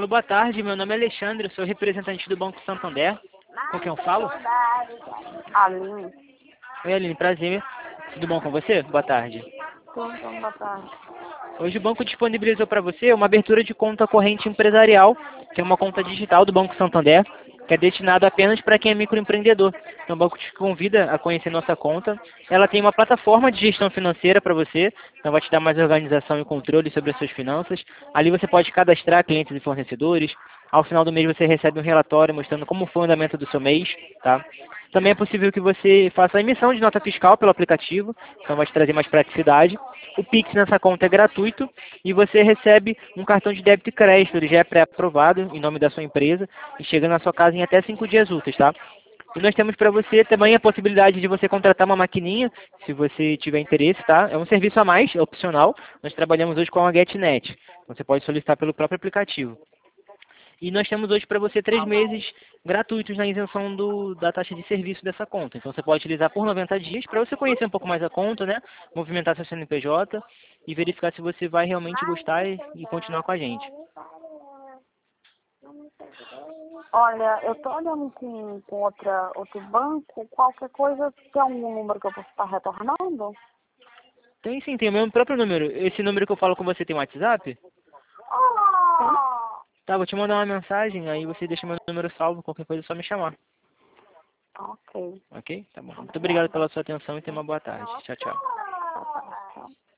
Alô, boa tarde. Meu nome é Alexandre, eu sou representante do Banco Santander. Com quem eu falo? Aline. Oi, Aline, prazer. Tudo bom com você? Boa tarde. Tudo, boa tarde. Hoje o banco disponibilizou para você uma abertura de conta corrente empresarial, que é uma conta digital do Banco Santander, que é destinada apenas para quem é microempreendedor. Então o banco te convida a conhecer nossa conta. Ela tem uma plataforma de gestão financeira para você, então vai te dar mais organização e controle sobre as suas finanças. Ali você pode cadastrar clientes e fornecedores. Ao final do mês você recebe um relatório mostrando como foi o andamento do seu mês, tá? Também é possível que você faça a emissão de nota fiscal pelo aplicativo, então vai te trazer mais praticidade. O Pix nessa conta é gratuito e você recebe um cartão de débito e crédito, ele já é pré-aprovado em nome da sua empresa e chega na sua casa em até 5 dias úteis, tá? E nós temos para você também a possibilidade de você contratar uma maquininha, se você tiver interesse, tá? É um serviço a mais, é opcional. Nós trabalhamos hoje com a GetNet. Você pode solicitar pelo próprio aplicativo. E nós temos hoje para você 3 meses gratuitos na isenção da taxa de serviço dessa conta. Então você pode utilizar por 90 dias para você conhecer um pouco mais a conta, né? Movimentar seu CNPJ e verificar se você vai realmente gostar e continuar com a gente. Olha, eu tô olhando com outro banco. Qualquer coisa, tem algum número que eu posso estar retornando? Tem sim, tem o meu próprio número. Esse número que eu falo com você tem WhatsApp? Tá, vou te mandar uma mensagem, aí você deixa meu número salvo, qualquer coisa é só me chamar. Ok. Ok? Tá bom. Muito obrigado Obrigada. pela sua atenção e tenha uma boa tarde. Tchau, tchau. Boa tarde. Tchau.